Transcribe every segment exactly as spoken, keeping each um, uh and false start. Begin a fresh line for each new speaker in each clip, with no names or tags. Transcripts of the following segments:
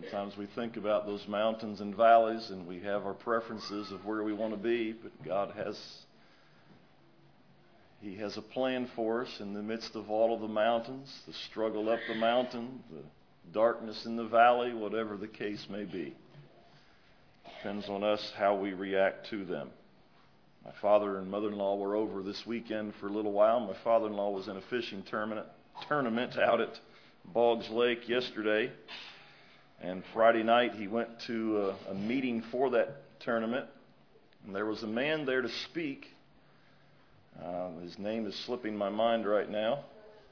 Sometimes we think about those mountains and valleys and we have our preferences of where we want to be, but God has, He has a plan for us in the midst of all of the mountains, the struggle up the mountain, the darkness in the valley, whatever the case may be. Depends on us how we react to them. My father and mother-in-law were over this weekend for a little while. My father-in-law was in a fishing tournament, tournament out at Boggs Lake yesterday. And Friday night he went to a, a meeting for that tournament. And there was a man there to speak. Uh, his name is slipping my mind right now.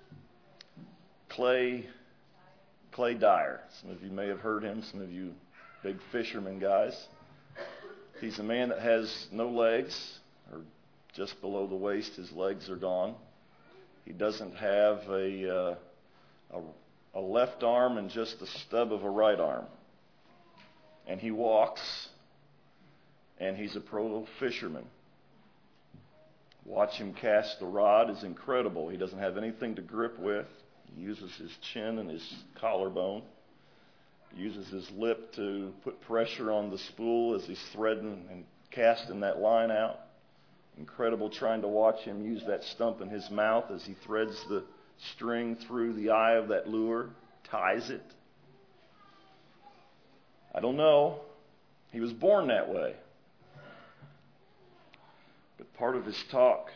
Clay, Clay Dyer. Some of you may have heard him, some of you big fisherman guys. He's a man that has no legs, or just below the waist his legs are gone. He doesn't have a, uh, a, a left arm and just the stub of a right arm. And he walks, and he's a pro fisherman. Watch him cast the rod is incredible. He doesn't have anything to grip with. He uses his chin and his collarbone. He uses his lip to put pressure on the spool as he's threading and casting that line out. Incredible trying to watch him use that stump in his mouth as he threads the string through the eye of that lure, ties it. I don't know. He was born that way. But part of his talk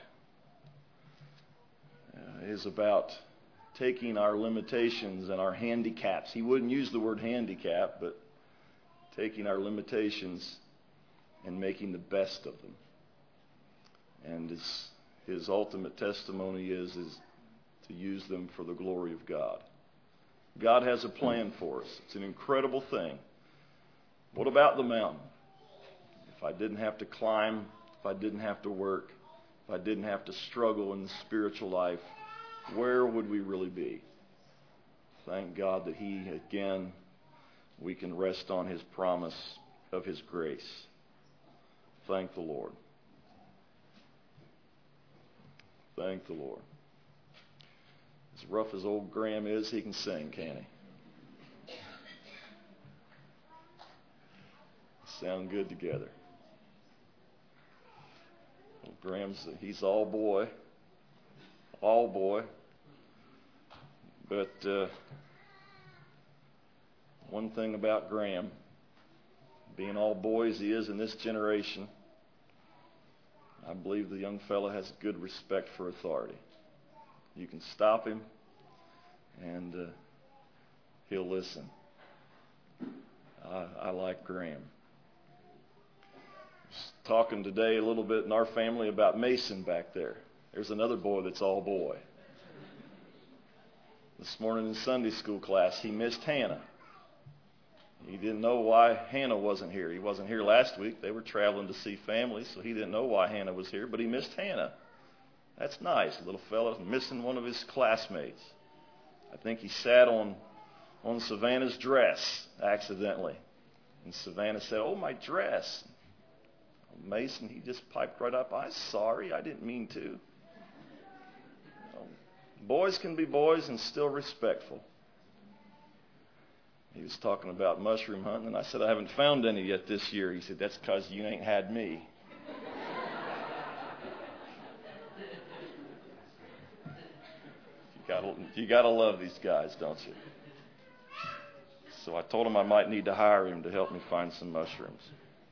uh, is about taking our limitations and our handicaps. He wouldn't use the word handicap, but taking our limitations and making the best of them. And his, his ultimate testimony is, is to use them for the glory of God. God has a plan for us. It's an incredible thing. What about the mountain? If I didn't have to climb, if I didn't have to work, if I didn't have to struggle in the spiritual life, where would we really be? Thank God that He, again, we can rest on His promise of His grace. Thank the Lord. Thank the Lord. As rough as old Graham is, he can sing, can't he? Sound good together. Well, Graham's, he's all boy. All boy. But uh, one thing about Graham, being all boy as he is in this generation, I believe the young fella has good respect for authority. You can stop him, and uh, he'll listen. I, I like Graham. I was talking today a little bit in our family about Mason back there. There's another boy that's all boy. This morning in Sunday school class, he missed Hannah. He didn't know why Hannah wasn't here. He wasn't here last week. They were traveling to see family, so he didn't know why Hannah was here, but he missed Hannah. That's nice. A little fella missing one of his classmates. I think he sat on, on Savannah's dress accidentally. And Savannah said, "Oh, my dress." Mason, he just piped right up, "I'm sorry, I didn't mean to." You know, boys can be boys and still respectful. He was talking about mushroom hunting, and I said, "I haven't found any yet this year." He said, "That's because you ain't had me." you gotta, you gotta love these guys, don't you? So I told him I might need to hire him to help me find some mushrooms.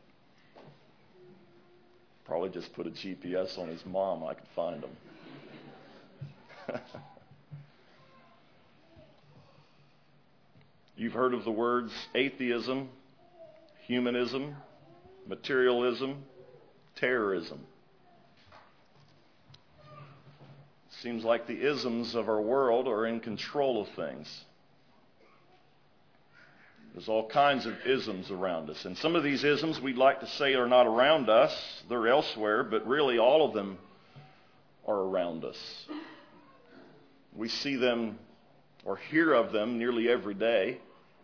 Probably just put a G P S on his mom, I could find them. You've heard of the words atheism, humanism, materialism, terrorism. Seems like the isms of our world are in control of things. There's all kinds of isms around us. And some of these isms we'd like to say are not around us. They're elsewhere, but really all of them are around us. We see them or hear of them nearly every day.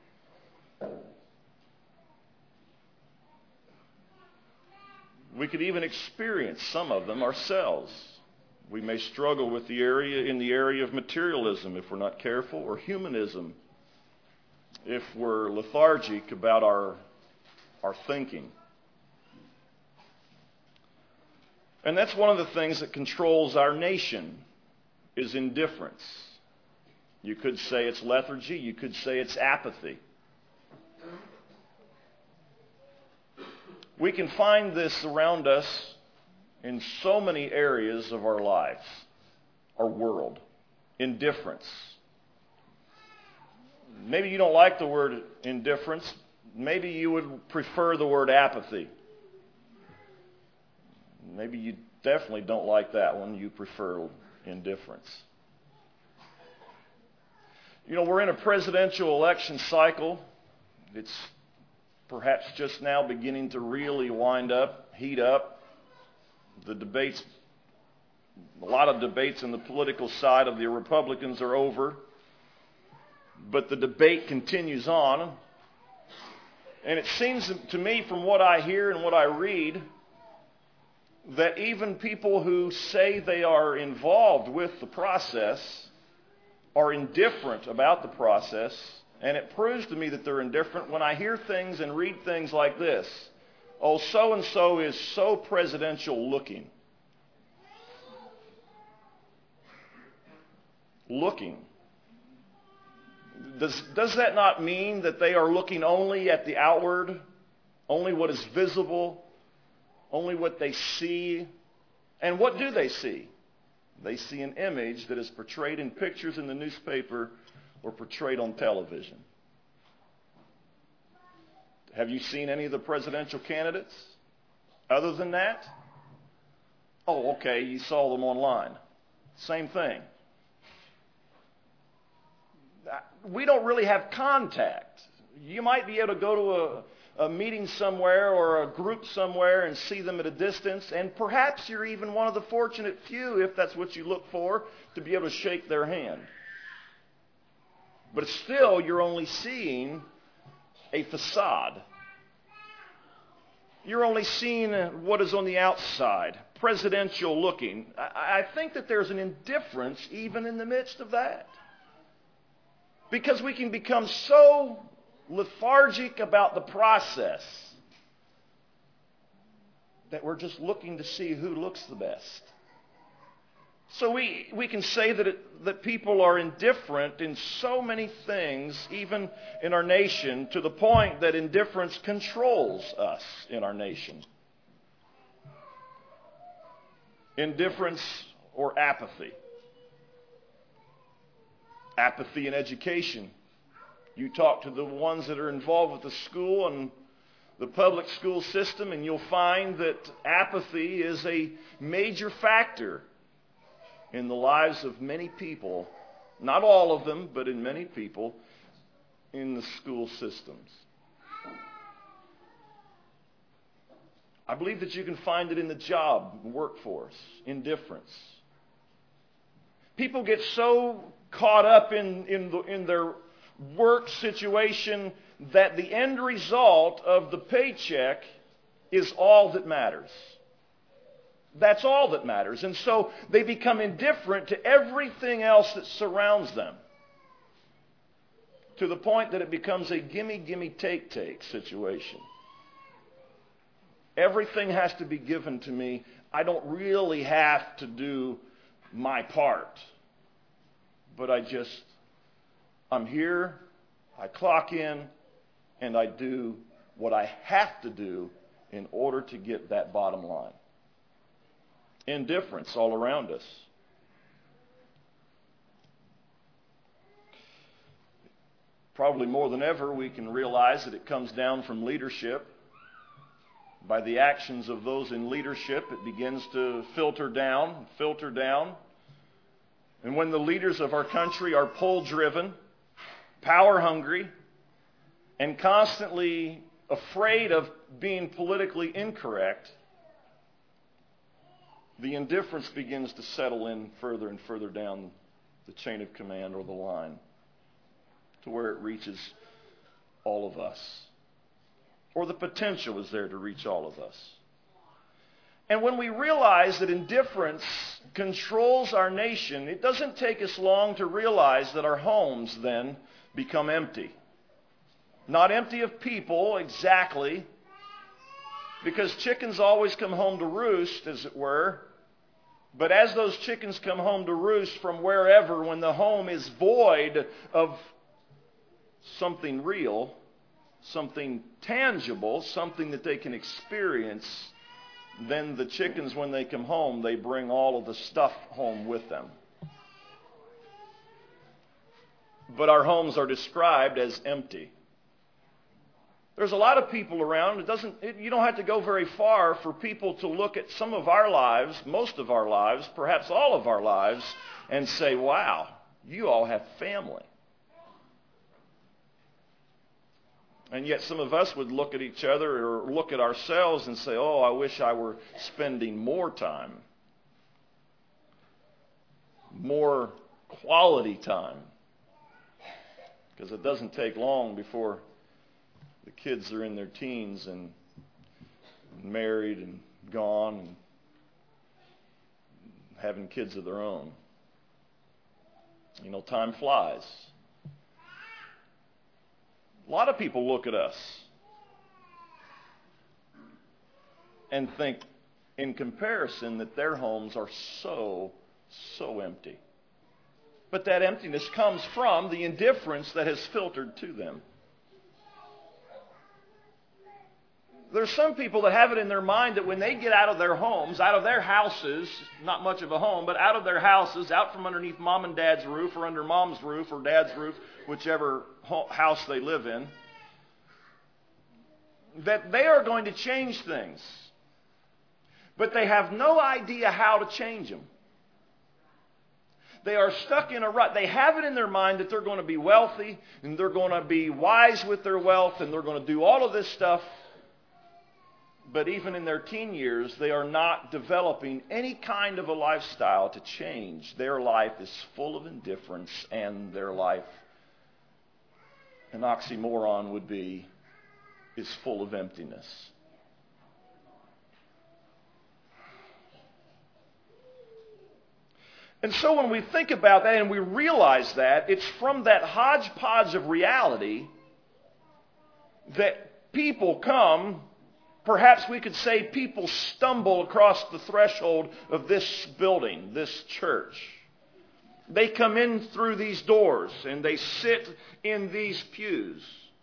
We could even experience some of them ourselves. We may struggle with the area in the area of materialism if we're not careful, or humanism. if we're lethargic about our, our thinking. And that's one of the things that controls our nation, is indifference. You could say it's lethargy. You could say it's apathy. We can find this around us in so many areas of our lives, our world. Indifference. Maybe you don't like the word indifference. Maybe you would prefer the word apathy. Maybe you definitely don't like that one. You prefer indifference. You know, we're in a presidential election cycle. It's perhaps just now beginning to really wind up, heat up. The debates, a lot of debates on the political side of the Republicans are over. But the debate continues on. And it seems to me, from what I hear and what I read, that even people who say they are involved with the process are indifferent about the process. And it proves to me that they're indifferent when I hear things and read things like this. Oh, so-and-so is so presidential looking. Looking. Does, does that not mean that they are looking only at the outward, only what is visible, only what they see? And what do they see? They see an image that is portrayed in pictures in the newspaper or portrayed on television. Have you seen any of the presidential candidates? Other than that? Oh, okay, you saw them online. Same thing. We don't really have contact. You might be able to go to a, a meeting somewhere or a group somewhere and see them at a distance, and perhaps you're even one of the fortunate few, if that's what you look for, to be able to shake their hand. But still, you're only seeing a facade. You're only seeing what is on the outside, presidential looking. I, I think that there's an indifference even in the midst of that. Because we can become so lethargic about the process that we're just looking to see who looks the best. So we, we can say that, it, that people are indifferent in so many things, even in our nation, to the point that indifference controls us in our nation. Indifference or apathy. Apathy in education. You talk to the ones that are involved with the school and the public school system, and you'll find that apathy is a major factor in the lives of many people, not all of them, but in many people in the school systems. I believe that you can find it in the job workforce, indifference. People get so caught up in, in, the, in their work situation that the end result of the paycheck is all that matters. That's all that matters. And so they become indifferent to everything else that surrounds them, to the point that it becomes a gimme, gimme, take, take situation. Everything has to be given to me. I don't really have to do my part. But I just, I'm here, I clock in, and I do what I have to do in order to get that bottom line. Indifference all around us. Probably more than ever, we can realize that it comes down from leadership. By the actions of those in leadership, it begins to filter down, filter down. And when the leaders of our country are poll-driven, power-hungry, and constantly afraid of being politically incorrect, the indifference begins to settle in further and further down the chain of command or the line to where it reaches all of us. Or the potential is there to reach all of us. And when we realize that indifference controls our nation, it doesn't take us long to realize that our homes then become empty. Not empty of people exactly, because chickens always come home to roost, as it were. But as those chickens come home to roost from wherever, when the home is void of something real, something tangible, something that they can experience, then the chickens, when they come home, they bring all of the stuff home with them. But our homes are described as empty. There's a lot of people around. It doesn't. It, you don't have to go very far for people to look at some of our lives, most of our lives, perhaps all of our lives, and say, wow, you all have family. And yet some of us would look at each other or look at ourselves and say, oh, I wish I were spending more time, more quality time. Because it doesn't take long before the kids are in their teens and married and gone and having kids of their own. You know, time flies. A lot of people look at us and think, in comparison, that their homes are so, so empty. But that emptiness comes from the indifference that has filtered to them. There's some people that have it in their mind that when they get out of their homes, out of their houses, not much of a home, but out of their houses, out from underneath mom and dad's roof, or under mom's roof, or dad's roof, whichever house they live in, that they are going to change things. But they have no idea how to change them. They are stuck in a rut. They have it in their mind that they're going to be wealthy, and they're going to be wise with their wealth, and they're going to do all of this stuff. But even in their teen years, they are not developing any kind of a lifestyle to change. Their life is full of indifference, and their life, an oxymoron would be, is full of emptiness. And so when we think about that and we realize that, it's from that hodgepodge of reality that people come. Perhaps we could say people stumble across the threshold of this building, this church. They come in through these doors and they sit in these pews.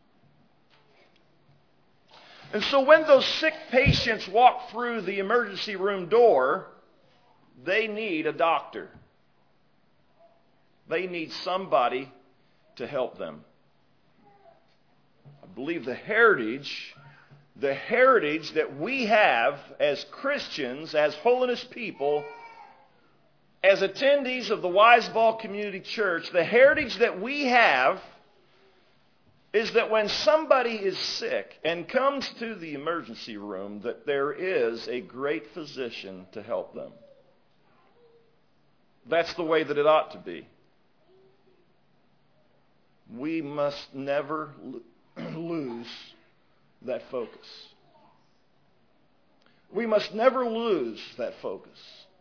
And so when those sick patients walk through the emergency room door, they need a doctor. They need somebody to help them. I believe the heritage The heritage that we have as Christians, as holiness people, as attendees of the Wiseball Community Church, the heritage that we have is that when somebody is sick and comes to the emergency room, that there is a great physician to help them. That's the way that it ought to be. We must never lose that focus. We must never lose that focus.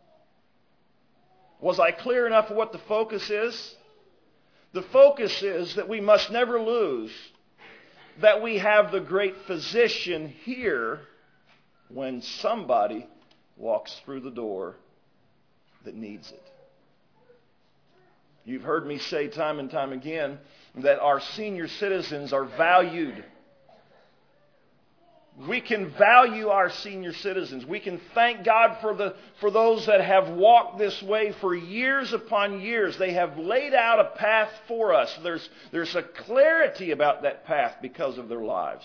Was I clear enough of what the focus is? The focus is that we must never lose that we have the great physician here when somebody walks through the door that needs it. You've heard me say time and time again that our senior citizens are valued. We can value our senior citizens. We can thank God for the for those that have walked this way for years upon years. They have laid out a path for us. There's, there's a clarity about that path because of their lives.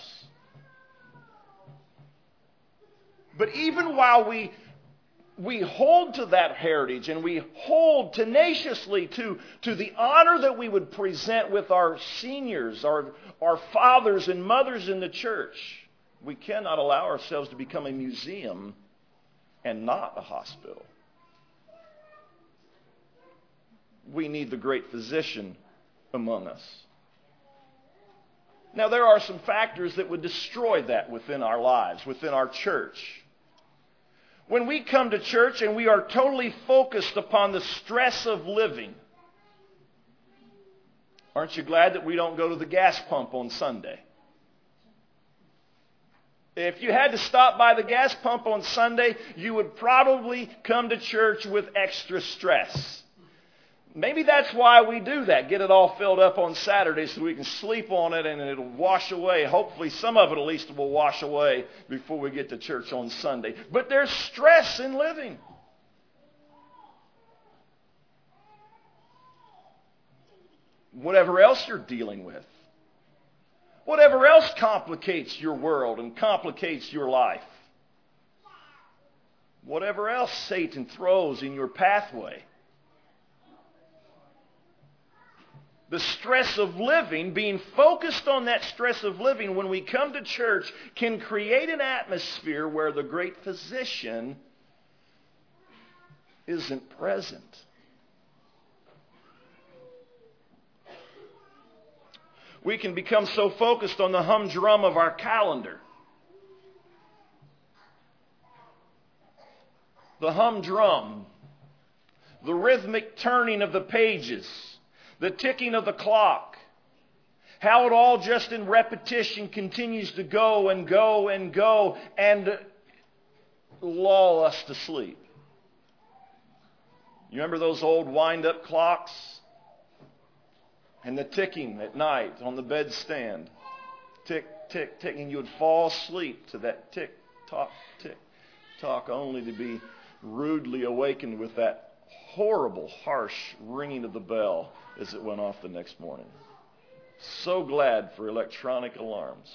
But even while we we hold to that heritage and we hold tenaciously to, to the honor that we would present with our seniors, our, our fathers and mothers in the church, we cannot allow ourselves to become a museum and not a hospital. We need the great physician among us. Now, there are some factors that would destroy that within our lives, within our church. When we come to church and we are totally focused upon the stress of living, aren't you glad that we don't go to the gas pump on Sunday? If you had to stop by the gas pump on Sunday, you would probably come to church with extra stress. Maybe that's why we do that. Get it all filled up on Saturday so we can sleep on it and it'll wash away. Hopefully some of it at least will wash away before we get to church on Sunday. But there's stress in living. Whatever else you're dealing with. Whatever else complicates your world and complicates your life. Whatever else Satan throws in your pathway. The stress of living, being focused on that stress of living when we come to church, can create an atmosphere where the great physician isn't present. We can become so focused on the humdrum of our calendar. The humdrum, the rhythmic turning of the pages, the ticking of the clock, how it all just in repetition continues to go and go and go and lull us to sleep. You remember those old wind-up clocks? And the ticking at night on the bedstand. Tick, tick, tick. And you would fall asleep to that tick, tock, tick, tock, only to be rudely awakened with that horrible, harsh ringing of the bell as it went off the next morning. So glad for electronic alarms.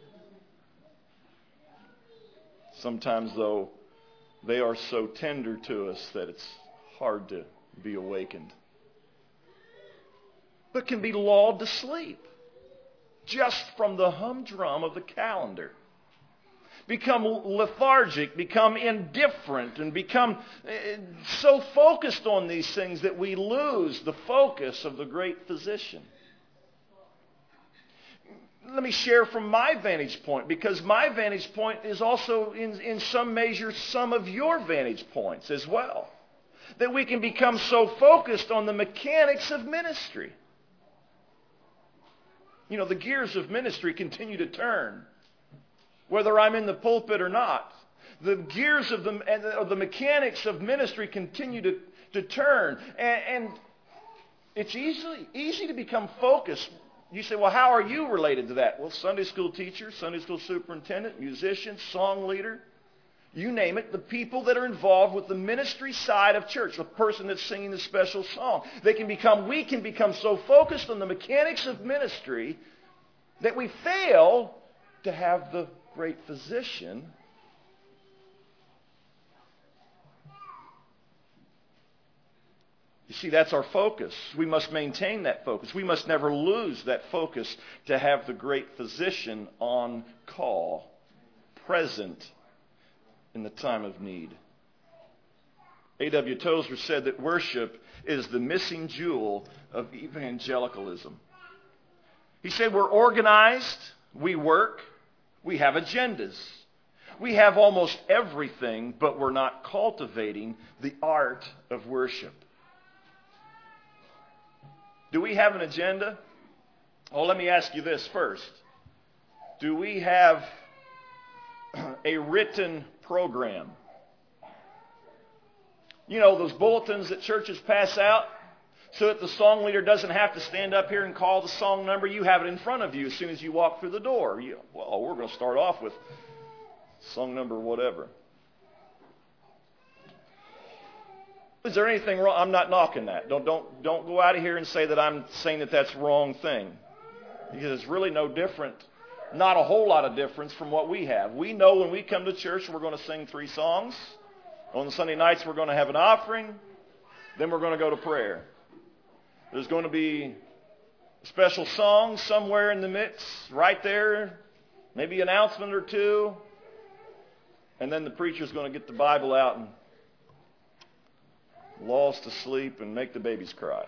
Sometimes, though, they are so tender to us that it's hard to be awakened. But can be lulled to sleep just from the humdrum of the calendar. Become lethargic, become indifferent, and become so focused on these things that we lose the focus of the great physician. Let me share from my vantage point, because my vantage point is also in, in some measure some of your vantage points as well. That we can become so focused on the mechanics of ministry. You know, the gears of ministry continue to turn, whether I'm in the pulpit or not. The gears of the, of the mechanics of ministry continue to, to turn. And, and it's easy, easy to become focused. You say, well, how are you related to that? Well, Sunday school teacher, Sunday school superintendent, musician, song leader, you name it, the people that are involved with the ministry side of church, the person that's singing the special song. They can become, we can become so focused on the mechanics of ministry that we fail to have the great physician You see, that's our focus. We must maintain that focus. We must never lose that focus to have the great physician on call, present in the time of need. A W Tozer said that worship is the missing jewel of evangelicalism. He said we're organized, we work, we have agendas. We have almost everything, but we're not cultivating the art of worship. Do we have an agenda? Well, let me ask you this first. Do we have a written program? You know, those bulletins that churches pass out so that the song leader doesn't have to stand up here and call the song number. You have it in front of you as soon as you walk through the door. You, well, we're going to start off with song number whatever. Is there anything wrong? I'm not knocking that. Don't, don't, don't go out of here and say that I'm saying that that's the wrong thing. Because it's really no different, not a whole lot of difference from what we have. We know when we come to church we're going to sing three songs. On Sunday nights we're going to have an offering. Then we're going to go to prayer. There's going to be a special song somewhere in the midst, right there. Maybe an announcement or two. And then the preacher's going to get the Bible out and lull us to sleep and make the babies cry.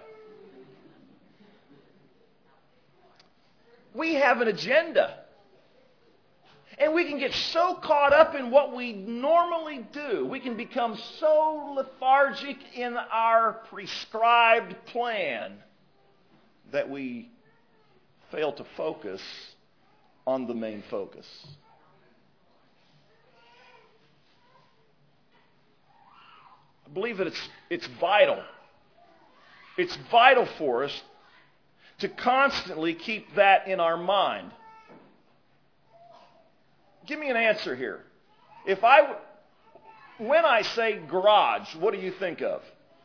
We have an agenda. And we can get so caught up in what we normally do. We can become so lethargic in our prescribed plan that we fail to focus on the main focus. believe that it's, it's vital. It's vital for us to constantly keep that in our mind. Give me an answer here. If I, when I say garage, what do you think of?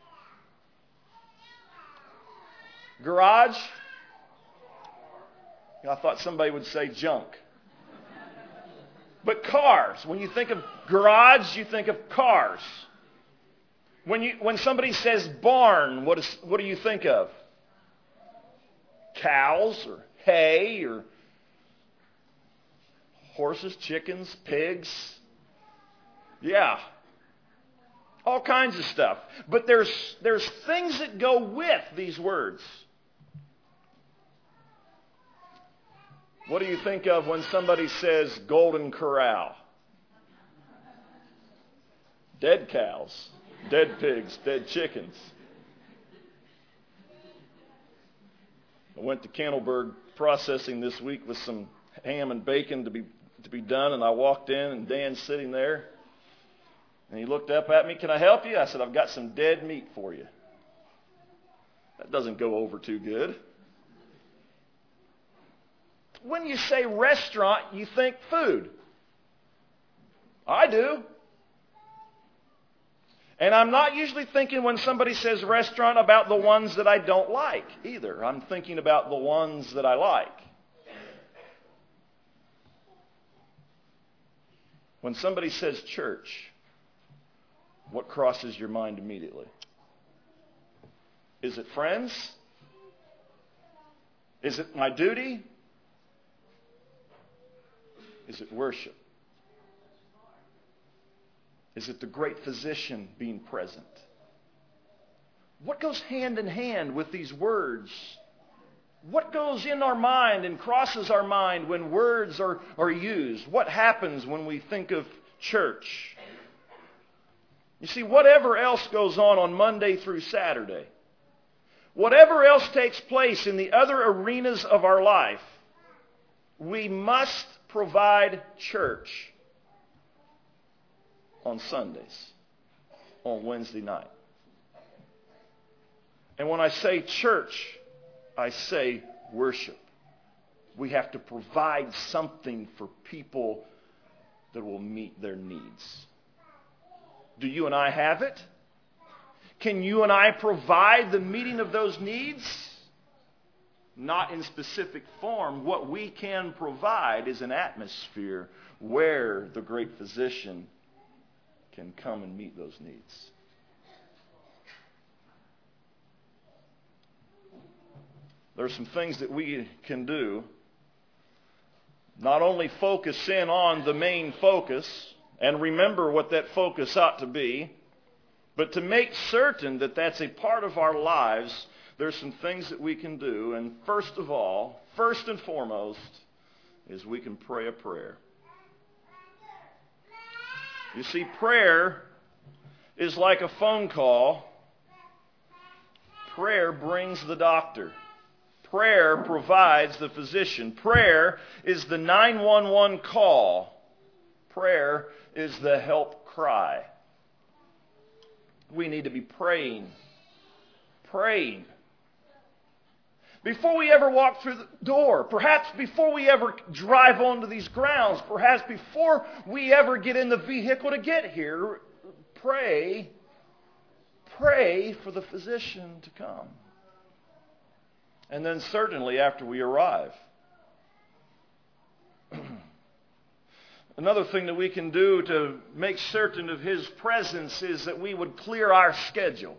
Garage? I thought somebody would say junk. But cars. When you think of garage, you think of cars. When you when somebody says barn, what is what do you think of? Cows or hay or horses, chickens, pigs. Yeah. All kinds of stuff. But there's there's things that go with these words. What do you think of when somebody says golden corral? Dead cows, dead pigs, dead chickens. I went to Candleberg Processing this week with some ham and bacon to be to be done, and I walked in, and Dan's sitting there, and he looked up at me. "Can I help you?" I said, "I've got some dead meat for you." That doesn't go over too good. When you say restaurant, you think food. I do. And I'm not usually thinking when somebody says restaurant about the ones that I don't like either. I'm thinking about the ones that I like. When somebody says church, what crosses your mind immediately? Is it friends? Is it my duty? Is it worship? Is it the great physician being present? What goes hand in hand with these words? What goes in our mind and crosses our mind when words are, are used? What happens when we think of church? You see, whatever else goes on on Monday through Saturday, whatever else takes place in the other arenas of our life, we must provide church on Sundays, on Wednesday night. And when I say church, I say worship. We have to provide something for people that will meet their needs. Do you and I have it? Can you and I provide the meeting of those needs? Not in specific form. What we can provide is an atmosphere where the great physician can come and meet those needs. There are some things that we can do. Not only focus in on the main focus and remember what that focus ought to be, but to make certain that that's a part of our lives. There's some things that we can do, and first of all, first and foremost, is we can pray a prayer. You see, prayer is like a phone call. Prayer brings the doctor. Prayer provides the physician. Prayer is the nine one one call. Prayer is the help cry. We need to be praying. Praying. Before we ever walk through the door, perhaps before we ever drive onto these grounds, perhaps before we ever get in the vehicle to get here, pray, pray for the physician to come. And then certainly after we arrive. Another thing that we can do to make certain of His presence is that we would clear our schedule.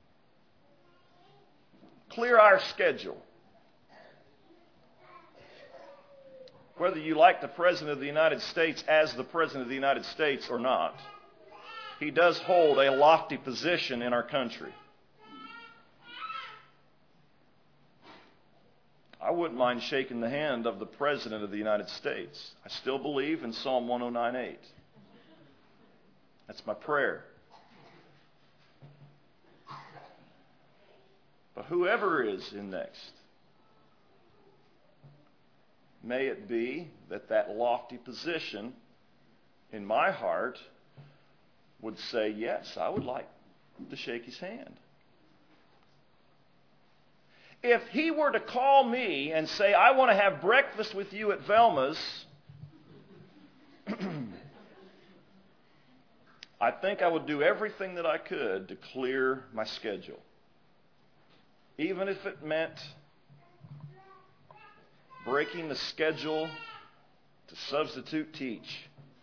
Clear our schedule. Whether you like the President of the United States as the President of the United States or not, he does hold a lofty position in our country. I wouldn't mind shaking the hand of the President of the United States. I still believe in Psalm one oh nine eight. That's my prayer. But whoever is in next, may it be that that lofty position in my heart would say, yes, I would like, to shake his hand. If he were to call me and say, I want to have breakfast with you at Velma's, I think I would do everything that I could to clear my schedule. Even if it meant breaking the schedule to substitute teach.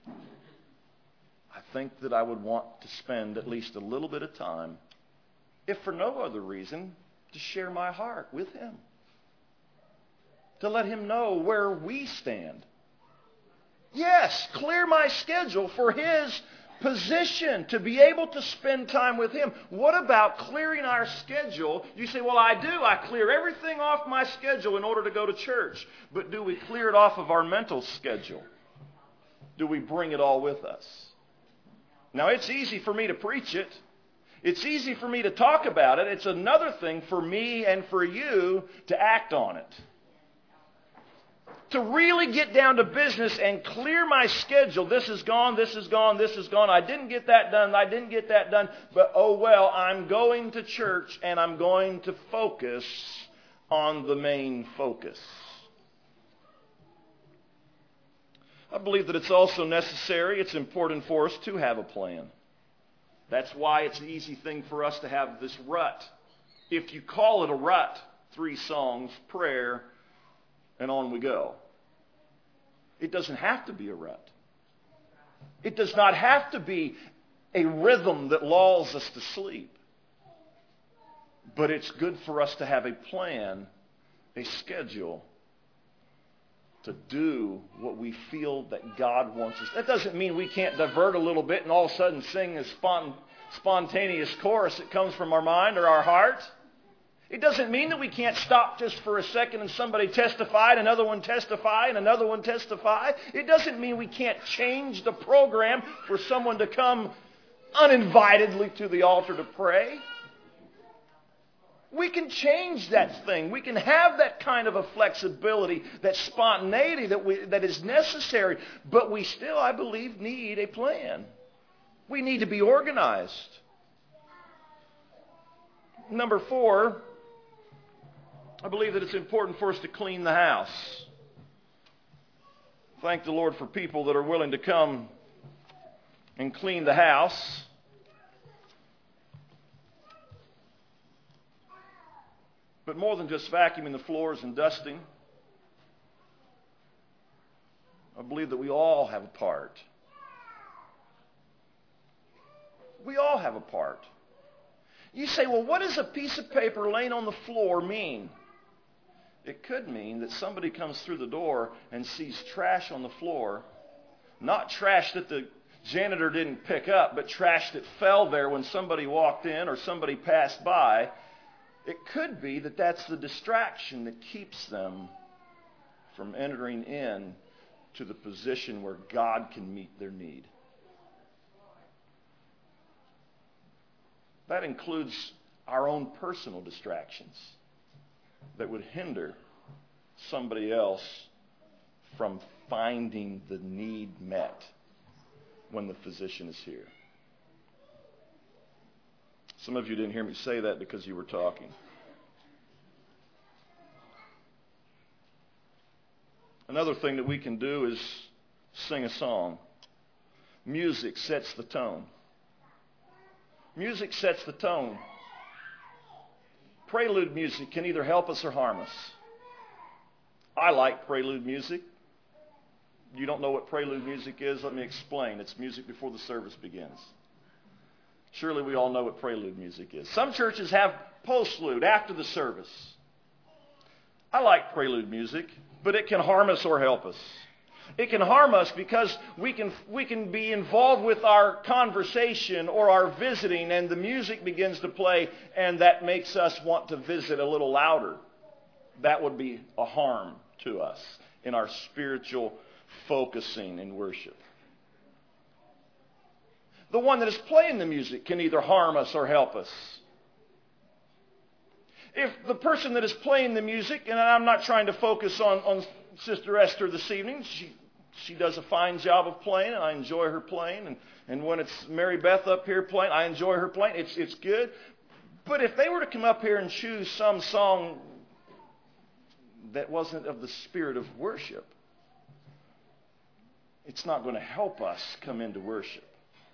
I think that I would want to spend at least a little bit of time, if for no other reason, to share my heart with him. To let him know where we stand. Yes, clear my schedule for his position, to be able to spend time with him. What about clearing our schedule? You say, well, I do. I clear everything off my schedule in order to go to church. But do we clear it off of our mental schedule? Do we bring it all with us? Now, it's easy for me to preach it. It's easy for me to talk about it. It's another thing for me and for you to act on it. To really get down to business and clear my schedule. This is gone, this is gone, this is gone. I didn't get that done, I didn't get that done. But oh well, I'm going to church and I'm going to focus on the main focus. I believe that it's also necessary, it's important for us to have a plan. That's why it's an easy thing for us to have this rut. If you call it a rut, three songs, prayer, and on we go. It doesn't have to be a rut. It does not have to be a rhythm that lulls us to sleep. But it's good for us to have a plan, a schedule, to do what we feel that God wants us. That doesn't mean we can't divert a little bit and all of a sudden sing a spont- spontaneous chorus that comes from our mind or our heart. It doesn't mean that we can't stop just for a second and somebody testify and another one testify and another one testify. It doesn't mean we can't change the program for someone to come uninvitedly to the altar to pray. We can change that thing. We can have that kind of a flexibility, that spontaneity that we, that is necessary. But we still, I believe, need a plan. We need to be organized. Number four, I believe that it's important for us to clean the house. Thank the Lord for people that are willing to come and clean the house. But more than just vacuuming the floors and dusting, I believe that we all have a part. We all have a part. You say, well, what does a piece of paper laying on the floor mean? It could mean that somebody comes through the door and sees trash on the floor, not trash that the janitor didn't pick up, but trash that fell there when somebody walked in or somebody passed by. It could be that that's the distraction that keeps them from entering in to the position where God can meet their need. That includes our own personal distractions that would hinder somebody else from finding the need met when the physician is here. Some of you didn't hear me say that because you were talking. Another thing that we can do is sing a song. Music sets the tone. Music sets the tone. Prelude music can either help us or harm us. I like prelude music. You don't know what prelude music is? Let me explain. It's music before the service begins. Surely we all know what prelude music is. Some churches have postlude after the service. I like prelude music, but it can harm us or help us. It can harm us because we can we can be involved with our conversation or our visiting, and the music begins to play, and that makes us want to visit a little louder. That would be a harm to us in our spiritual focusing in worship. The one that is playing the music can either harm us or help us. If the person that is playing the music, and I'm not trying to focus on, on Sister Esther this evening, she she does a fine job of playing, and I enjoy her playing. And, and when it's Mary Beth up here playing, I enjoy her playing. It's, it's good. But if they were to come up here and choose some song that wasn't of the spirit of worship, it's not going to help us come into worship.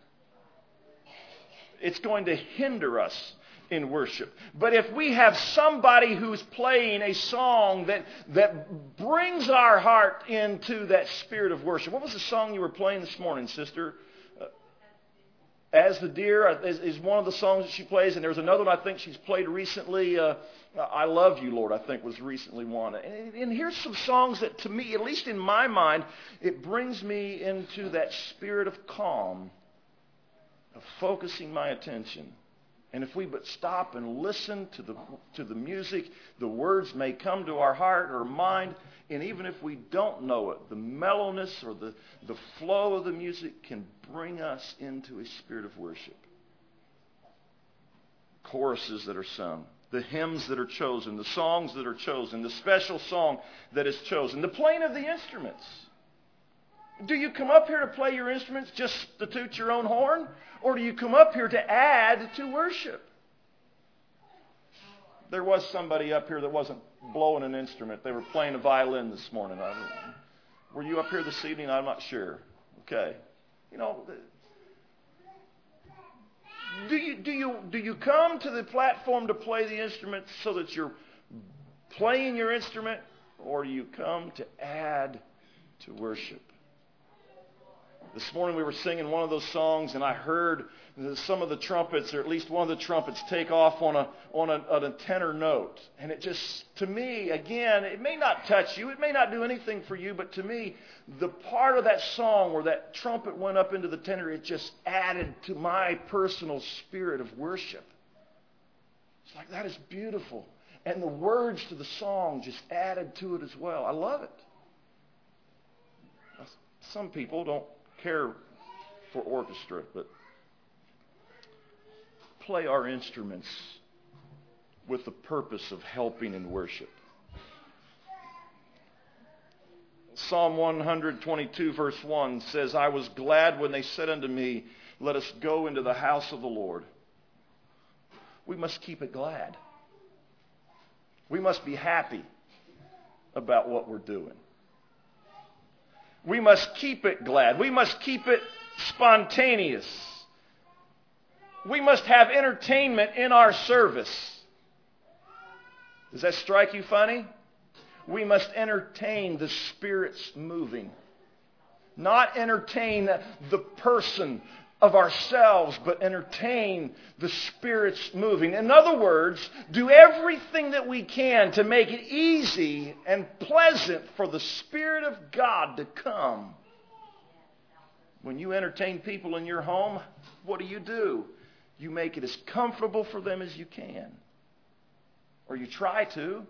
It's going to hinder us in worship. But if we have somebody who's playing a song that that brings our heart into that spirit of worship. What was the song you were playing this morning, sister? Uh, As the Deer is, is one of the songs that she plays. And there's another one I think she's played recently. Uh, I Love You, Lord, I think was recently one. And, and here's some songs that to me, at least in my mind, it brings me into that spirit of calm, of focusing my attention. And if we but stop and listen to the to the music, the words may come to our heart or mind. And even if we don't know it, the mellowness or the, the flow of the music can bring us into a spirit of worship. Choruses that are sung, the hymns that are chosen, the songs that are chosen, the special song that is chosen, the playing of the instruments. Do you come up here to play your instruments just to toot your own horn? Or do you come up here to add to worship? There was somebody up here that wasn't blowing an instrument. They were playing a violin this morning. I, were you up here this evening? I'm not sure. Okay. You know, do you, do you, do you come to the platform to play the instrument so that you're playing your instrument? Or do you come to add to worship? This morning we were singing one of those songs, and I heard some of the trumpets, or at least one of the trumpets, take off on a on a, on a tenor note. And it just, to me, again, it may not touch you, it may not do anything for you, but to me, the part of that song where that trumpet went up into the tenor, it just added to my personal spirit of worship. It's like, that is beautiful. And the words to the song just added to it as well. I love it. Some people don't care for orchestra, but play our instruments with the purpose of helping in worship. Psalm one twenty-two verse one says, I was glad when they said unto me, let us go into the house of the Lord. We must keep it glad. We must be happy about what we're doing. We must keep it glad. We must keep it spontaneous. We must have entertainment in our service. Does that strike you funny? We must entertain the Spirit's moving. Not entertain the person of ourselves, but entertain the Spirit's moving. In other words, do everything that we can to make it easy and pleasant for the Spirit of God to come. When you entertain people in your home, what do you do? You make it as comfortable for them as you can. Or you try to.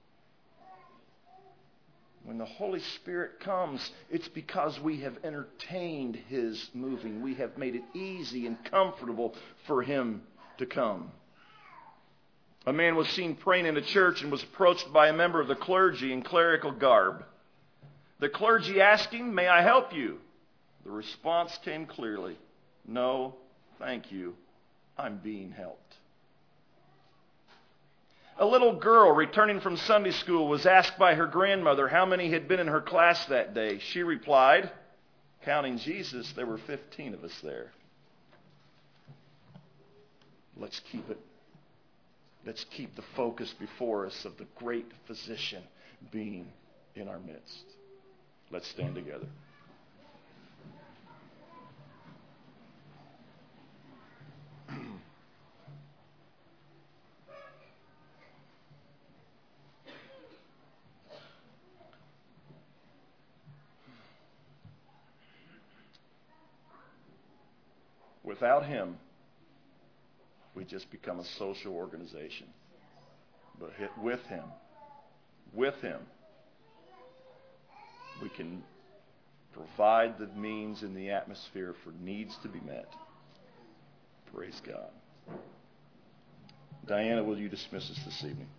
When the Holy Spirit comes, it's because we have entertained His moving. We have made it easy and comfortable for Him to come. A man was seen praying in a church and was approached by a member of the clergy in clerical garb. The clergy asked him, may I help you? The response came clearly, no, thank you, I'm being helped. A little girl returning from Sunday school was asked by her grandmother how many had been in her class that day. She replied, counting Jesus, there were fifteen of us there. Let's keep it. Let's keep the focus before us of the great physician being in our midst. Let's stand together. Without Him, we just become a social organization. But with Him, with Him, we can provide the means in the atmosphere for needs to be met. Praise God. Diana, will you dismiss us this evening?